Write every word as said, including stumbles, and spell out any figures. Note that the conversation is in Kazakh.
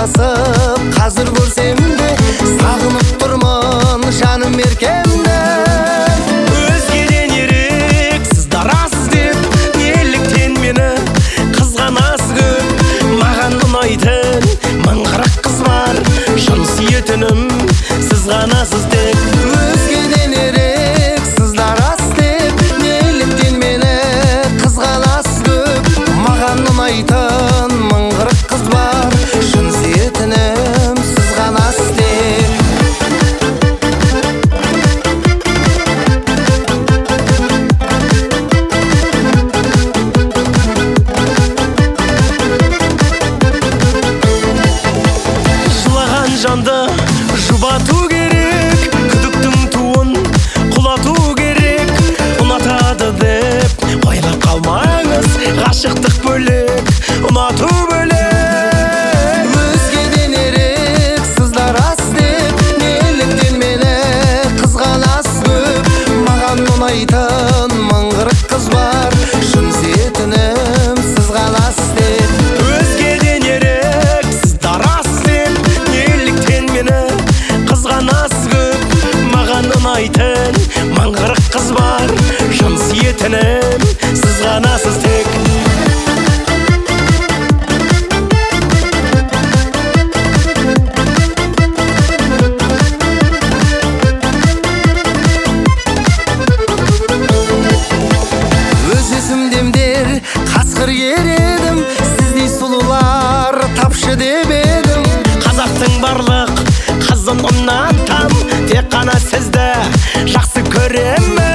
ажырасып қазір көрсемде сағынып тұрмын жаным еркемді өзгеден ерек сізді рас деп неліктен мені қызғанасыз көп маған ұнайтын мың қырық қыз бар шын сүйетінім сіз ғанасыз тек өзгеден ерек сізді рас деп неліктен мені қызғанасыз көп маған ұнайтын мың қырық қыз бар шын сүйетінім сіз ғанасыз тек жылаған жанды жұбату керек күдіктің туын құлату керек ұнатады деп ойлап қалмаңыз ғашықтық бөлек ұнату бөлек өзгеден ерек сізді рас деп неліктен мені қызғанасыз көп маған ұнайтын мың қырық қыз бар шын сүйетінім сіз ғанасыз деп өзгеден ерек сізді рас деп неліктен мені қызғанасыз көп маған ұнайтын мың қырық қыз бар шын сүйетінім сіз ғанасыз тек өз есімдемдер қасқыр ер едім сіздей сұлулар тапшы деп едім қазақтың барлық қызын ұнатам тек қана сізді жақсы көремін